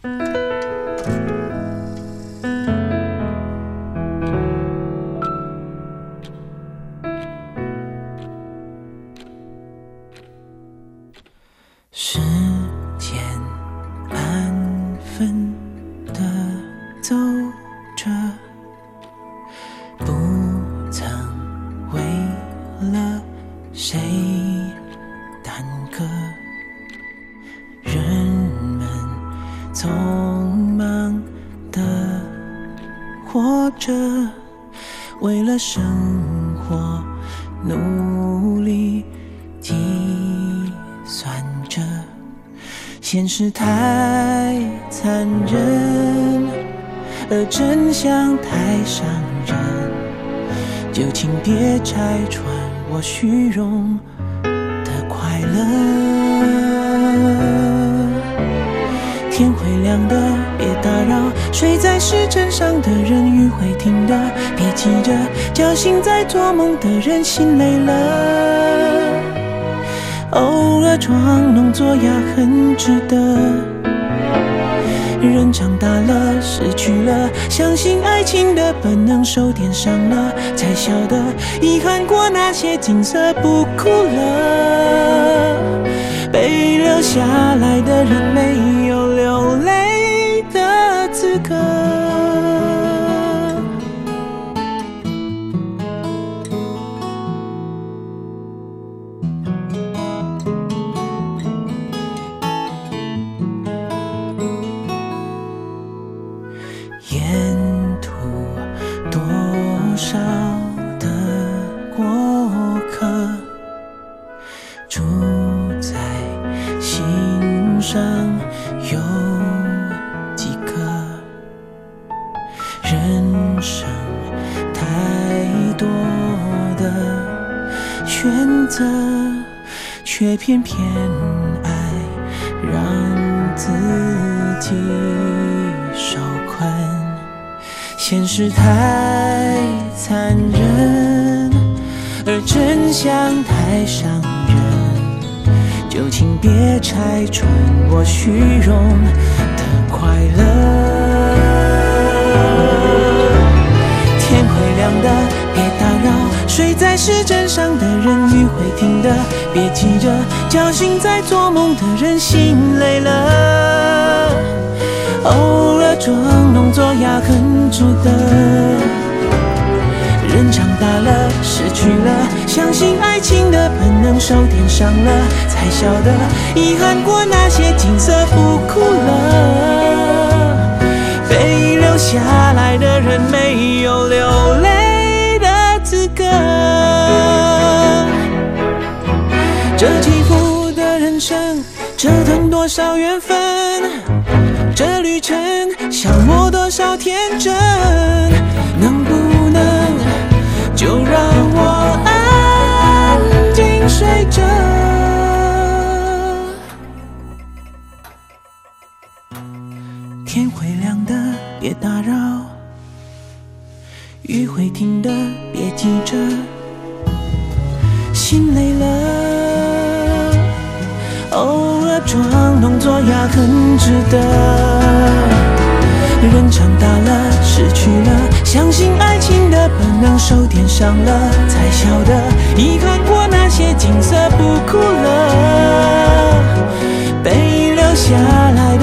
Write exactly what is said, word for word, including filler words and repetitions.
时间安分地走着，不曾为了谁耽搁。人们匆忙地活着，为了生活努力计算着。现实太残忍，而真相太伤人，就请别拆穿我虚荣的快乐。天会亮的别打扰，睡在时针上的人雨会停的别急着，叫醒在做梦的人心累了。偶尔装聋作哑很值得，人长大了失去了相信爱情的本能，手点上了才晓得遗憾过那些景色不哭了。被留下来的人没有流泪的资格。沿途多少的过客，住在心上有几个？人生太多的选择，却偏偏爱让自己受困。现实太残忍，而真相太伤人，就请别拆穿我虚荣的快乐。天会亮的别打扰，睡在时针上的人雨会停的别急着，叫醒在做梦的人心累了。偶尔装聋作哑很值得，人长大了失去了相信爱情的本能，手点上了才晓得遗憾过那些景色不哭了。被留下来的人没有流泪的资格。这起伏的人生折腾多少缘分，这旅程消磨多少天真，能不能就让我安静睡着？天会亮的别打扰，雨会停的别急着，心累了，偶尔装聋作哑很值得。人长大了失去了相信爱情的本能，手点上了才晓得遗憾过那些景色不哭了。被留下来